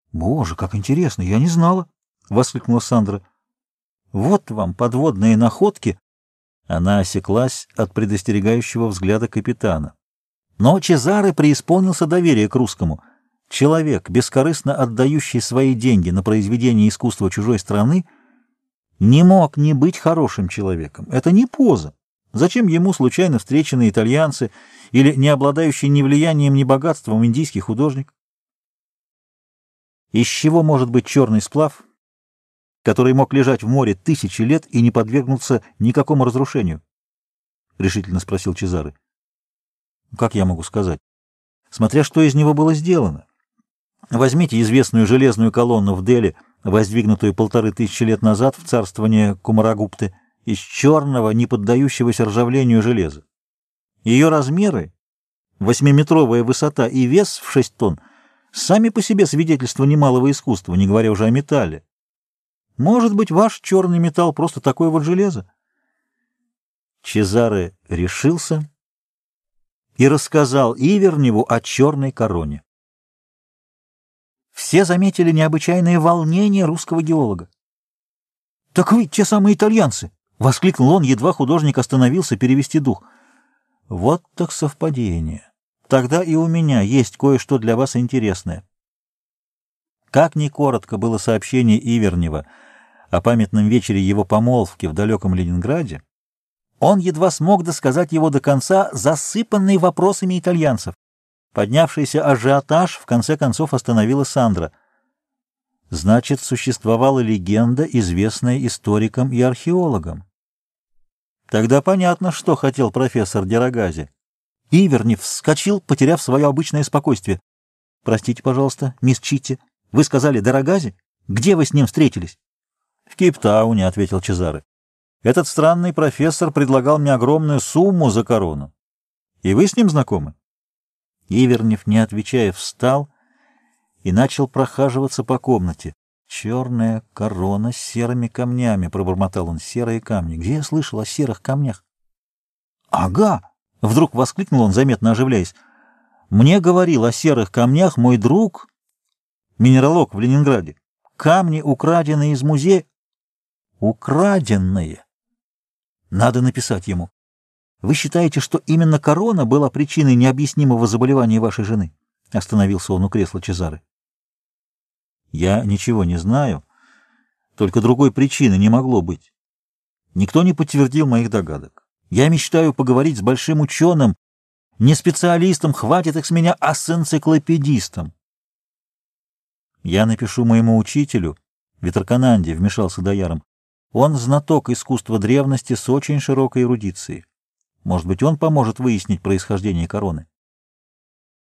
Боже, как интересно, я не знала, — воскликнула Сандра. Вот вам подводные находки. Она осеклась от предостерегающего взгляда капитана. Но Чезаре преисполнился доверия к русскому. Человек, бескорыстно отдающий свои деньги на произведение искусства чужой страны, не мог не быть хорошим человеком. Это не поза. Зачем ему случайно встреченные итальянцы или не обладающий ни влиянием, ни богатством индийский художник? Из чего может быть черный сплав, который мог лежать в море тысячи лет и не подвергнуться никакому разрушению? — решительно спросил Чезаре. — Как я могу сказать? Смотря что из него было сделано. Возьмите известную железную колонну в Дели, воздвигнутую 1500 лет назад в царствование Кумарагупты, из черного, не поддающегося ржавлению железа. Ее размеры, 8-метровая высота и вес в 6 тонн, сами по себе свидетельство немалого искусства, не говоря уже о металле. Может быть, ваш черный металл просто такое вот железо? Чезаре решился и рассказал Иверневу о черной короне. Все заметили необычайное волнение русского геолога. — Так вы те самые итальянцы! — воскликнул он, едва художник остановился перевести дух. — Вот так совпадение. Тогда и у меня есть кое-что для вас интересное. Как ни коротко было сообщение Ивернева о памятном вечере его помолвки в далеком Ленинграде, он едва смог досказать его до конца, засыпанный вопросами итальянцев. Поднявшийся ажиотаж в конце концов остановила Сандра. Значит, существовала легенда, известная историкам и археологам. Тогда понятно, что хотел профессор Дерогази. Ивернев вскочил, потеряв свое обычное спокойствие. — Простите, пожалуйста, мисс Читти, вы сказали Дерогази? Где вы с ним встретились? — В Кейптауне, — ответил Чезаре. — Этот странный профессор предлагал мне огромную сумму за корону. И вы с ним знакомы? Ивернев, не отвечая, встал и начал прохаживаться по комнате. «Черная корона с серыми камнями», — пробормотал он, — «серые камни. Где я слышал о серых камнях?» «Ага!» — вдруг воскликнул он, заметно оживляясь. «Мне говорил о серых камнях мой друг, минералог в Ленинграде. Камни, украденные из музея». «Украденные!» «Надо написать ему. Вы считаете, что именно корона была причиной необъяснимого заболевания вашей жены?» Остановился он у кресла Чезаре. «Я ничего не знаю, только другой причины не могло быть. Никто не подтвердил моих догадок. Я мечтаю поговорить с большим ученым, не специалистом, хватит их с меня, а с энциклопедистом». «Я напишу моему учителю, Ветрокананде», — вмешался Дояром. «Он знаток искусства древности с очень широкой эрудицией. Может быть, он поможет выяснить происхождение короны».